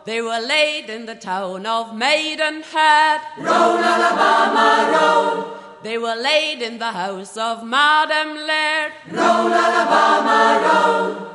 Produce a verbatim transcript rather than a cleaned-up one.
They were laid in the town of Maidenhead. Roll, Alabama, roll. They were laid in the house of Madam Laird. Roll, Alabama, roll.